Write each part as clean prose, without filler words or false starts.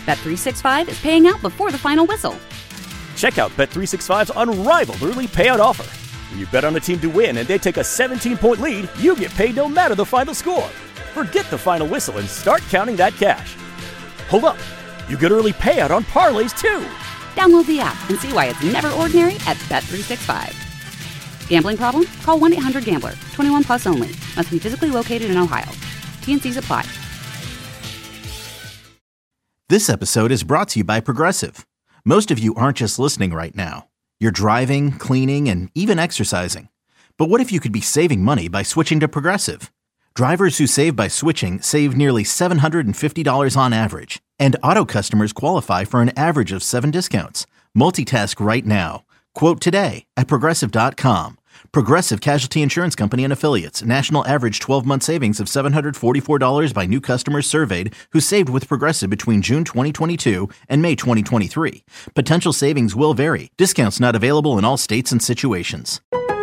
Bet365 is paying out before the final whistle. Check out Bet365's unrivaled early payout offer. When you bet on a team to win and they take a 17-point lead, you get paid no matter the final score. Forget the final whistle and start counting that cash. Hold up. You get early payout on parlays, too. Download the app and see why it's never ordinary at Bet365. Gambling problem? Call 1-800-GAMBLER. 21 plus only. Must be physically located in Ohio. T&Cs apply. This episode is brought to you by Progressive. Most of you aren't just listening right now. You're driving, cleaning, and even exercising. But what if you could be saving money by switching to Progressive? Drivers who save by switching save nearly $750 on average. And auto customers qualify for an average of 7 discounts. Multitask right now. Quote today at Progressive.com. Progressive Casualty Insurance Company and Affiliates. National average 12-month savings of $744 by new customers surveyed who saved with Progressive between June 2022 and May 2023. Potential savings will vary. Discounts not available in all states and situations.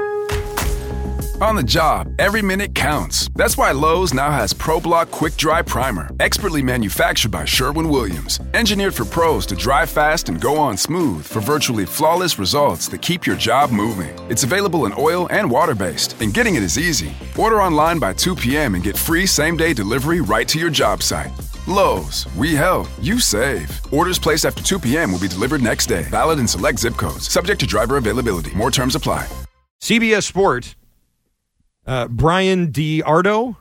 On the job, every minute counts. That's why Lowe's now has ProBlock Quick Dry Primer, expertly manufactured by Sherwin-Williams. Engineered for pros to dry fast and go on smooth for virtually flawless results that keep your job moving. It's available in oil and water-based, and getting it is easy. Order online by 2 p.m. and get free same-day delivery right to your job site. Lowe's, we help, you save. Orders placed after 2 p.m. will be delivered next day. Valid in select zip codes. Subject to driver availability. More terms apply. CBS Sports. Brian DeArdo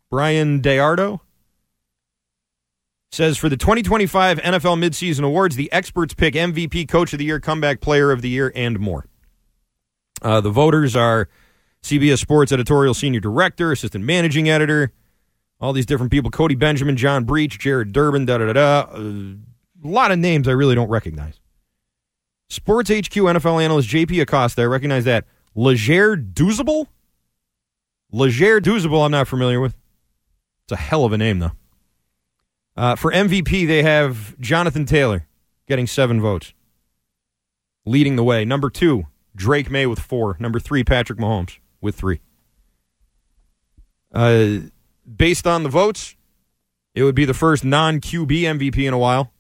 says for the 2025 NFL midseason awards, the experts pick MVP, Coach of the Year, Comeback Player of the Year, and more. The voters are CBS Sports Editorial Senior Director, Assistant Managing Editor, all these different people, Cody Benjamin, John Breach, Jared Durbin, a lot of names I really don't recognize. Sports HQ NFL analyst JP Acosta, I recognize that. Leger Douzable, I'm not familiar with. It's a hell of a name, though. For MVP, they have Jonathan Taylor getting 7 votes, leading the way. Number 2, Drake May with 4. Number 3, Patrick Mahomes with 3. Based on the votes, it would be the first non-QB MVP in a while.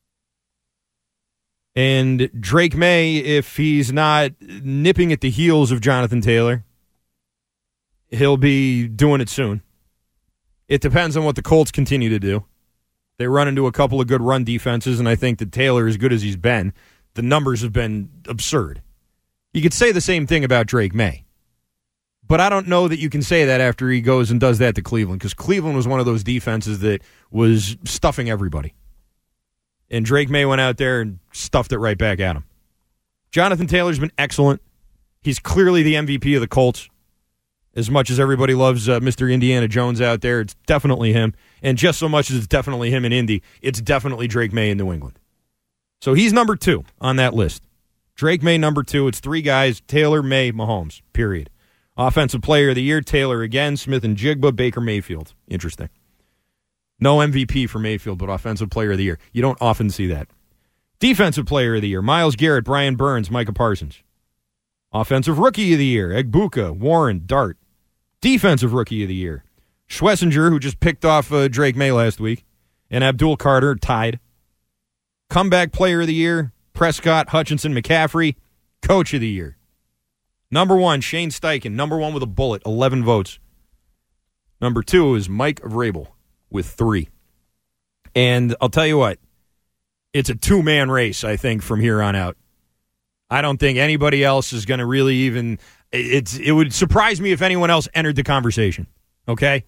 And Drake May, if he's not nipping at the heels of Jonathan Taylor, he'll be doing it soon. It depends on what the Colts continue to do. They run into a couple of good run defenses, and I think that Taylor, as good as he's been, the numbers have been absurd. You could say the same thing about Drake May. But I don't know that you can say that after he goes and does that to Cleveland, because Cleveland was one of those defenses that was stuffing everybody. And Drake May went out there and stuffed it right back at him. Jonathan Taylor's been excellent. He's clearly the MVP of the Colts. As much as everybody loves Mr. Indiana Jones out there, it's definitely him. And just so much as it's definitely him in Indy, it's definitely Drake May in New England. So he's number 2 on that list. Drake May, number 2. It's 3 guys, Taylor, May, Mahomes, period. Offensive Player of the Year, Taylor again, Smith and Jigba, Baker Mayfield. Interesting. No MVP for Mayfield, but Offensive Player of the Year. You don't often see that. Defensive Player of the Year, Myles Garrett, Brian Burns, Micah Parsons. Offensive Rookie of the Year, Egbuka, Warren, Dart. Defensive Rookie of the Year, Schlesinger, who just picked off Drake May last week, and Abdul Carter tied. Comeback Player of the Year, Prescott, Hutchinson, McCaffrey. Coach of the Year. Number 1, Shane Steichen, number 1 with a bullet, 11 votes. Number 2 is Mike Vrabel with 3. And I'll tell you what, it's a 2-man race, I think, from here on out. I don't think anybody else is going to really even... It would surprise me if anyone else entered the conversation, okay?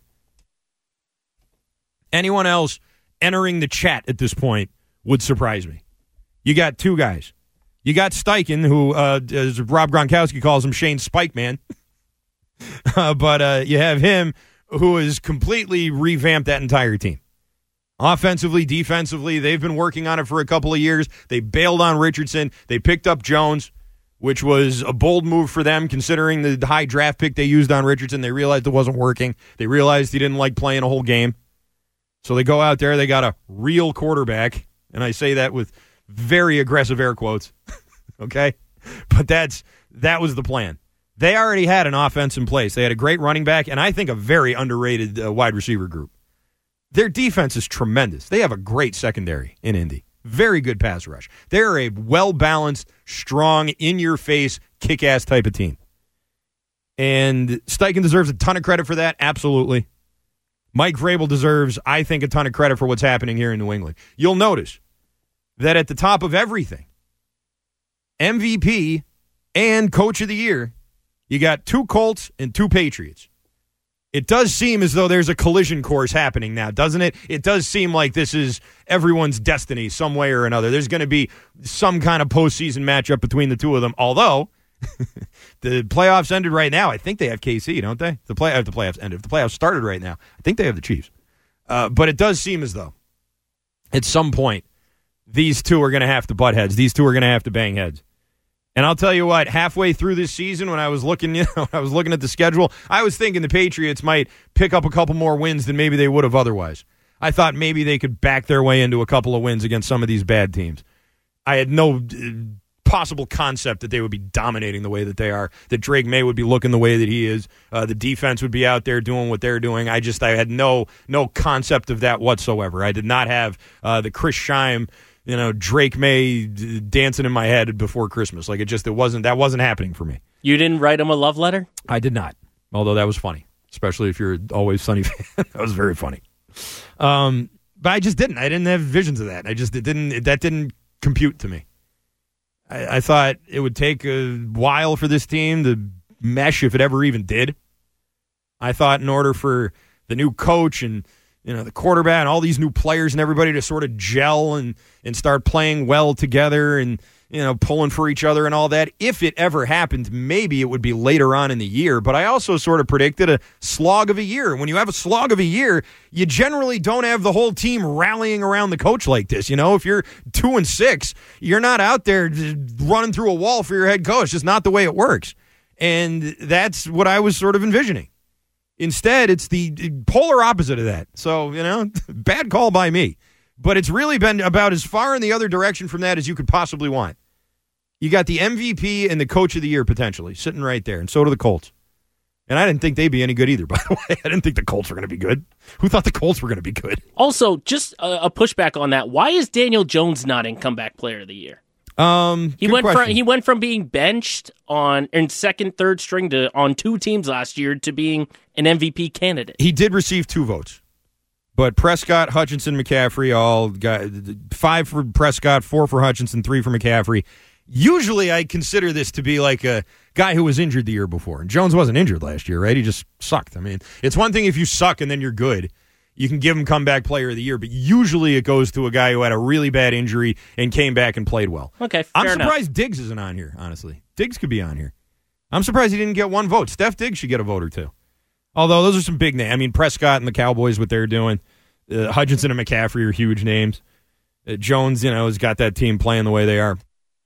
Anyone else entering the chat at this point would surprise me. You got 2 guys. You got Steichen, who, as Rob Gronkowski calls him, Shane Spike Man. But you have him, who has completely revamped that entire team. Offensively, defensively, they've been working on it for a couple of years. They bailed on Richardson. They picked up Jones, which was a bold move for them considering the high draft pick they used on Richardson. They realized it wasn't working. They realized he didn't like playing a whole game. So they go out there. They got a real quarterback, and I say that with very aggressive air quotes, okay? But that was the plan. They already had an offense in place. They had a great running back, and I think a very underrated wide receiver group. Their defense is tremendous. They have a great secondary in Indy. Very good pass rush. They're a well-balanced, strong, in-your-face, kick-ass type of team. And Steichen deserves a ton of credit for that, absolutely. Mike Vrabel deserves, I think, a ton of credit for what's happening here in New England. You'll notice that at the top of everything, MVP and Coach of the Year, you got 2 Colts and 2 Patriots. It does seem as though there's a collision course happening now, doesn't it? It does seem like this is everyone's destiny some way or another. There's going to be some kind of postseason matchup between the two of them, although the playoffs ended right now. I think they have KC, don't they? The playoffs ended. If the playoffs started right now, I think they have the Chiefs. But it does seem as though at some point these two are going to have to butt heads. These two are going to have to bang heads. And I'll tell you what, halfway through this season when I was looking, at the schedule, I was thinking the Patriots might pick up a couple more wins than maybe they would have otherwise. I thought maybe they could back their way into a couple of wins against some of these bad teams. I had no possible concept that they would be dominating the way that they are, that Drake May would be looking the way that he is, the defense would be out there doing what they're doing. I had no concept of that whatsoever. I did not have the Chris Scheim, Drake May dancing in my head before Christmas. That wasn't happening for me. You didn't write him a love letter? I did not, although that was funny, especially if you're an Always Sunny fan. That was very funny. But I just didn't. I didn't have visions of that. That didn't compute to me. I thought it would take a while for this team to mesh if it ever even did. I thought in order for the new coach and the quarterback and all these new players and everybody to sort of gel and start playing well together and, pulling for each other and all that. If it ever happened, maybe it would be later on in the year. But I also sort of predicted a slog of a year. When you have a slog of a year, you generally don't have the whole team rallying around the coach like this. If you're 2-6, you're not out there running through a wall for your head coach. Just not the way it works. And that's what I was sort of envisioning. Instead, it's the polar opposite of that. So, bad call by me. But it's really been about as far in the other direction from that as you could possibly want. You got the MVP and the Coach of the Year potentially sitting right there, and so do the Colts. And I didn't think they'd be any good either, by the way. I didn't think the Colts were going to be good. Who thought the Colts were going to be good? Also, just a pushback on that. Why is Daniel Jones not in Comeback Player of the Year? He went from being benched in second, third string on 2 teams last year to being an MVP candidate. He did receive 2 votes, but Prescott, Hutchinson, McCaffrey all got 5 for Prescott, 4 for Hutchinson, 3 for McCaffrey. Usually, I consider this to be like a guy who was injured the year before, and Jones wasn't injured last year, right? He just sucked. I mean, it's one thing if you suck and then you're good. You can give him Comeback Player of the Year, but usually it goes to a guy who had a really bad injury and came back and played well. Okay, I'm surprised Diggs isn't on here, honestly. Diggs could be on here. I'm surprised he didn't get 1 vote. Steph Diggs should get a vote or 2. Although those are some big names. I mean, Prescott and the Cowboys, what they're doing. Hutchinson and McCaffrey are huge names. Jones, has got that team playing the way they are.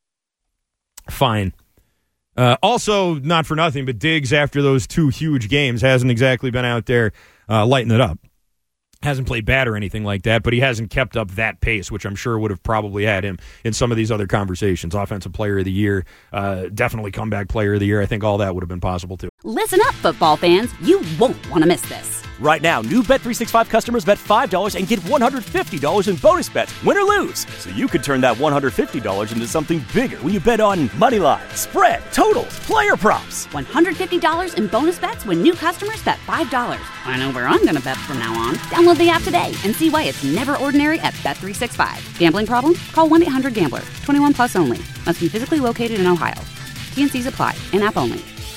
Fine. Also, not for nothing, but Diggs, after those 2 huge games, hasn't exactly been out there lighting it up. Hasn't played bad or anything like that, but he hasn't kept up that pace, which I'm sure would have probably had him in some of these other conversations. Offensive Player of the Year, definitely Comeback Player of the Year. I think all that would have been possible, too. Listen up, football fans. You won't want to miss this. Right now, new Bet365 customers bet $5 and get $150 in bonus bets, win or lose. So you could turn that $150 into something bigger when you bet on money line, spread, totals, player props. $150 in bonus bets when new customers bet $5. I know where I'm going to bet from now on. Download the app today and see why it's never ordinary at Bet365. Gambling problem? Call 1-800-GAMBLER. 21 plus only. Must be physically located in Ohio. T&Cs apply. In-app only.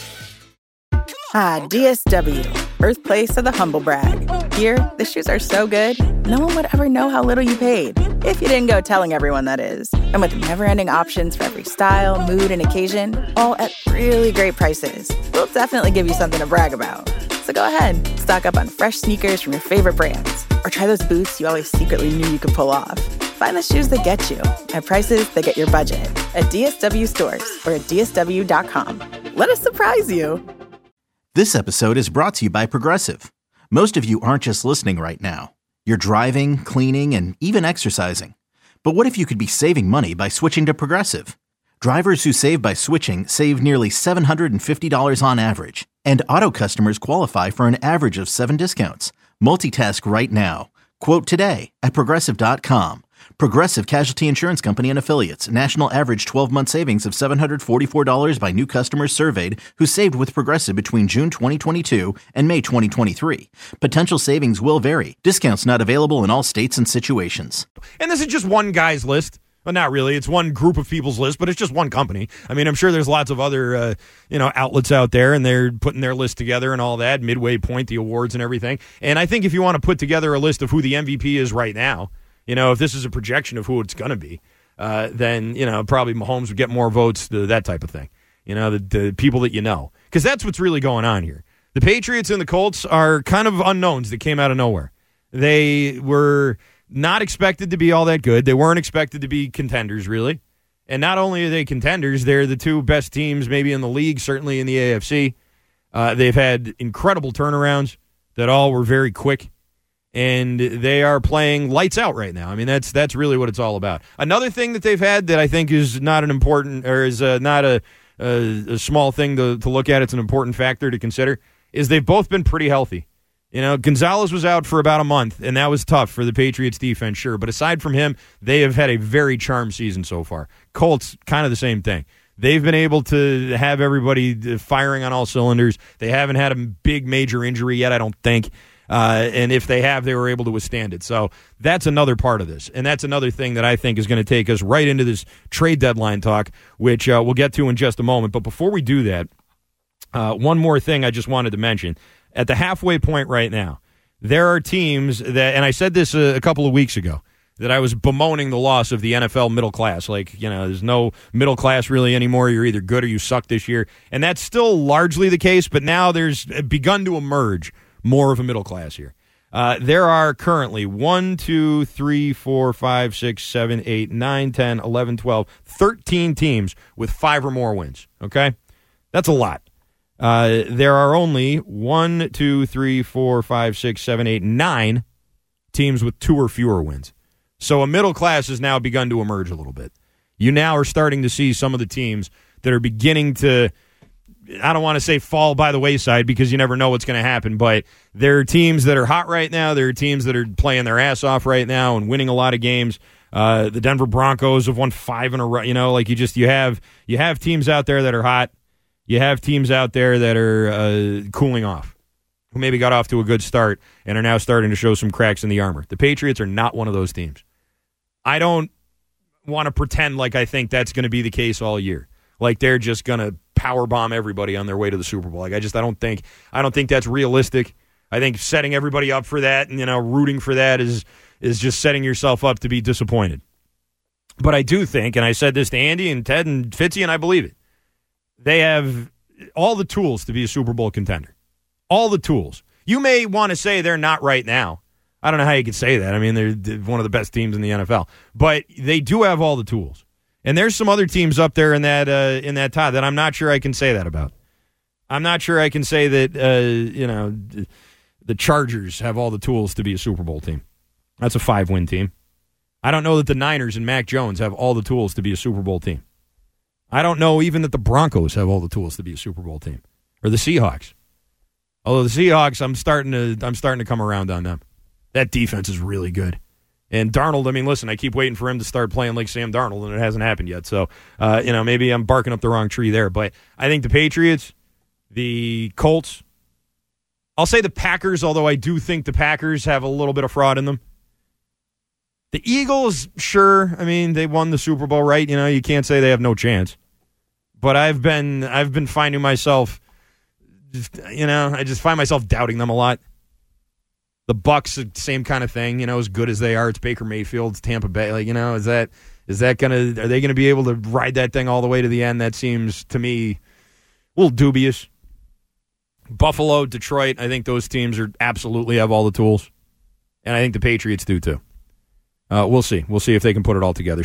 Ah, DSW, birthplace of the humble brag. Here, the shoes are so good, no one would ever know how little you paid. If you didn't go telling everyone, that is. And with never-ending options for every style, mood, and occasion, all at really great prices, we'll definitely give you something to brag about. So go ahead, stock up on fresh sneakers from your favorite brands, or try those boots you always secretly knew you could pull off. Find the shoes that get you at prices that get your budget at DSW stores or at DSW.com. Let us surprise you. This episode is brought to you by Progressive. Most of you aren't just listening right now. You're driving, cleaning, and even exercising. But what if you could be saving money by switching to Progressive? Drivers who save by switching save nearly $750 on average. And auto customers qualify for an average of 7 discounts. Multitask right now. Quote today at Progressive.com. Progressive Casualty Insurance Company and Affiliates. National average 12-month savings of $744 by new customers surveyed who saved with Progressive between June 2022 and May 2023. Potential savings will vary. Discounts not available in all states and situations. And this is just one guy's list. Well, not really. It's one group of people's list, but it's just one company. I mean, I'm sure there's lots of other, outlets out there, and they're putting their list together and all that, Midway Point, the awards and everything. And I think if you want to put together a list of who the MVP is right now, if this is a projection of who it's going to be, then, probably Mahomes would get more votes, that type of thing. The people that you know. Because that's what's really going on here. The Patriots and the Colts are kind of unknowns that came out of nowhere. They were not expected to be all that good. They weren't expected to be contenders, really. And not only are they contenders, they're the two best teams maybe in the league, certainly in the AFC. They've had incredible turnarounds that all were very quick. And they are playing lights out right now. I mean, that's really what it's all about. Another thing that they've had that I think is not an important, or is not a small thing to look at, it's an important factor to consider, is they've both been pretty healthy. Gonzalez was out for about a month, and that was tough for the Patriots defense, sure. But aside from him, they have had a very charmed season so far. Colts, kind of the same thing. They've been able to have everybody firing on all cylinders. They haven't had a big major injury yet, I don't think. And if they have, they were able to withstand it. So that's another part of this. And that's another thing that I think is going to take us right into this trade deadline talk, which we'll get to in just a moment. But before we do that, one more thing I just wanted to mention. At the halfway point right now, there are teams that, and I said this a couple of weeks ago, that I was bemoaning the loss of the NFL middle class. There's no middle class really anymore. You're either good or you suck this year. And that's still largely the case, but now there's begun to emerge more of a middle class here. There are currently 1, 2, 3, 4, 5, 6, 7, 8, 9, 10, 11, 12, 13 teams with 5 or more wins. Okay? That's a lot. There are only 1, 2, 3, 4, 5, 6, 7, 8, 9 teams with 2 or fewer wins. So a middle class has now begun to emerge a little bit. You now are starting to see some of the teams that are beginning to, I don't want to say fall by the wayside because you never know what's going to happen, but there are teams that are hot right now. There are teams that are playing their ass off right now and winning a lot of games. The Denver Broncos have won 5 in a row. You have teams out there that are hot. You have teams out there that are cooling off, who maybe got off to a good start and are now starting to show some cracks in the armor. The Patriots are not one of those teams. I don't want to pretend like I think that's going to be the case all year. Like they're just going to powerbomb everybody on their way to the Super Bowl. I don't think that's realistic. I think setting everybody up for that and rooting for that is just setting yourself up to be disappointed. But I do think, and I said this to Andy and Ted and Fitzy, and I believe it, they have all the tools to be a Super Bowl contender. All the tools. You may want to say they're not right now. I don't know how you could say that. I mean, they're one of the best teams in the NFL. But they do have all the tools. And there's some other teams up there in that tie that I'm not sure I can say that about. I'm not sure I can say that, the Chargers have all the tools to be a Super Bowl team. That's a 5-win team. I don't know that the Niners and Mac Jones have all the tools to be a Super Bowl team. I don't know even that the Broncos have all the tools to be a Super Bowl team, or the Seahawks. Although the Seahawks, I'm starting to come around on them. That defense is really good. And Darnold, I mean, listen, I keep waiting for him to start playing like Sam Darnold, and it hasn't happened yet. So, maybe I'm barking up the wrong tree there. But I think the Patriots, the Colts, I'll say the Packers, although I do think the Packers have a little bit of fraud in them. The Eagles, sure. I mean, they won the Super Bowl, right? You can't say they have no chance. But I've been finding myself, I just find myself doubting them a lot. The Bucks, same kind of thing. As good as they are, it's Baker Mayfield, it's Tampa Bay. Are they gonna be able to ride that thing all the way to the end? That seems to me a little dubious. Buffalo, Detroit, I think those teams absolutely have all the tools, and I think the Patriots do too. We'll see. We'll see if they can put it all together.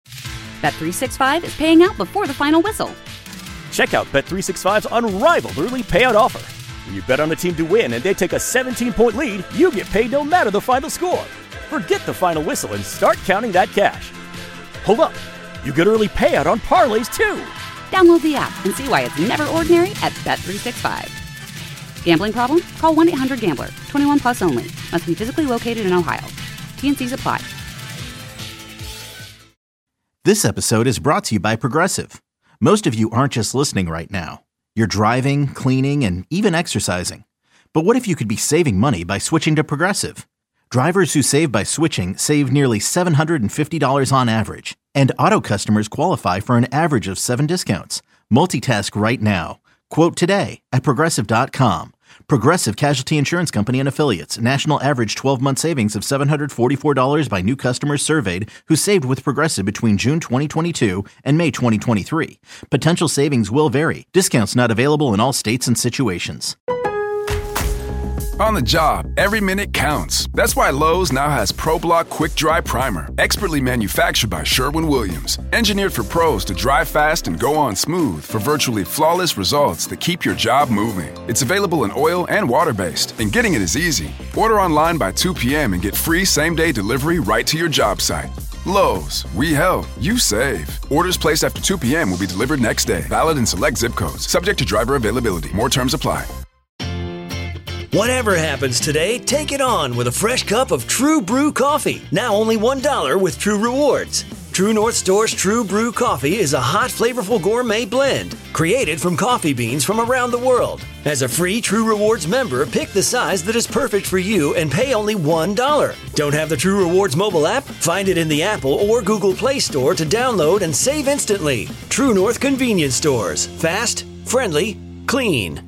Bet365 is paying out before the final whistle. Check out Bet365's unrivaled early payout offer. When you bet on a team to win and they take a 17-point lead, you get paid no matter the final score. Forget the final whistle and start counting that cash. Hold up. You get early payout on parlays, too. Download the app and see why it's never ordinary at Bet365. Gambling problem? Call 1-800-GAMBLER. 21 plus only. Must be physically located in Ohio. T&Cs apply. This episode is brought to you by Progressive. Most of you aren't just listening right now. You're driving, cleaning, and even exercising. But what if you could be saving money by switching to Progressive? Drivers who save by switching save nearly $750 on average. And auto customers qualify for an average of 7 discounts. Multitask right now. Quote today at Progressive.com. Progressive Casualty Insurance Company and Affiliates. National average 12-month savings of $744 by new customers surveyed who saved with Progressive between June 2022 and May 2023. Potential savings will vary. Discounts not available in all states and situations. On the job, every minute counts. That's why Lowe's now has ProBlock Quick Dry Primer, expertly manufactured by Sherwin-Williams. Engineered for pros to dry fast and go on smooth for virtually flawless results that keep your job moving. It's available in oil and water-based, and getting it is easy. Order online by 2 p.m. and get free same-day delivery right to your job site. Lowe's, we help, you save. Orders placed after 2 p.m. will be delivered next day. Valid in select zip codes. Subject to driver availability. More terms apply. Whatever happens today, take it on with a fresh cup of True Brew coffee. Now only $1 with True Rewards. True North Store's True Brew coffee is a hot, flavorful gourmet blend created from coffee beans from around the world. As a free True Rewards member, pick the size that is perfect for you and pay only $1. Don't have the True Rewards mobile app? Find it in the Apple or Google Play Store to download and save instantly. True North Convenience Stores. Fast, friendly, clean.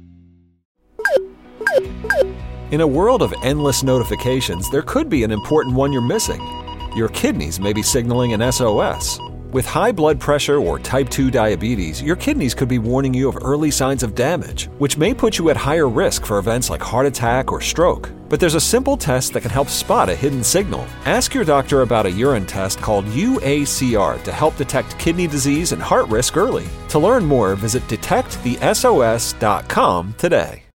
In a world of endless notifications, there could be an important one you're missing. Your kidneys may be signaling an SOS. With high blood pressure or type 2 diabetes, your kidneys could be warning you of early signs of damage, which may put you at higher risk for events like heart attack or stroke. But there's a simple test that can help spot a hidden signal. Ask your doctor about a urine test called UACR to help detect kidney disease and heart risk early. To learn more, visit detectthesos.com today.